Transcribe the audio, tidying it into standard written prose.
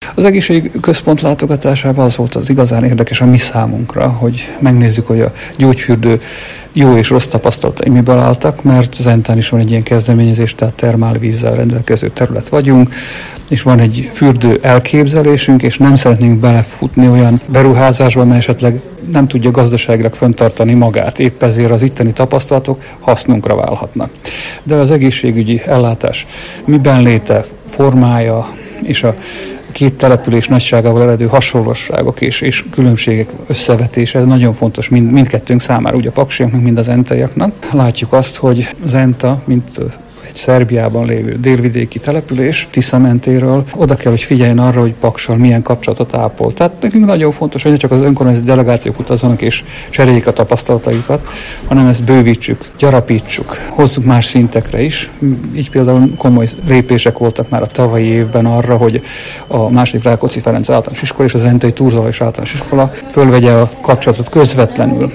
Az egészségközpont látogatásában az volt az igazán érdekes a mi számunkra, hogy megnézzük, hogy a gyógyfürdő jó és rossz tapasztalatai miből álltak, mert az Entán is van egy ilyen kezdeményezés, tehát termálvízzel rendelkező terület vagyunk, és van egy fürdő elképzelésünk, és nem szeretnénk belefutni olyan beruházásba, mert esetleg nem tudja gazdaságilag fenntartani magát. Épp ezért az itteni tapasztalatok hasznunkra válhatnak. De az egészségügyi ellátás miben léte, formája és a két település nagyságával eredő hasonlóságok és különbségek összevetése, ez nagyon fontos mindkettőnk számára, úgy a paksiaknak, mind az entaiaknak. Látjuk azt, hogy az Enta, mint egy Szerbiában lévő délvidéki település, Tisza mentéről, oda kell, hogy figyeljen arra, hogy Paksal milyen kapcsolatot ápol. Tehát nekünk nagyon fontos, hogy ne csak az önkormányzati delegációk utazzanak és cseréljék a tapasztalataikat, hanem ezt bővítsük, gyarapítsuk, hozzuk más szintekre is. Így például komoly lépések voltak már a tavalyi évben arra, hogy a második Rákóczi Ferenc általános iskola és az entai Turzolai általános iskola fölvegye a kapcsolatot közvetlenül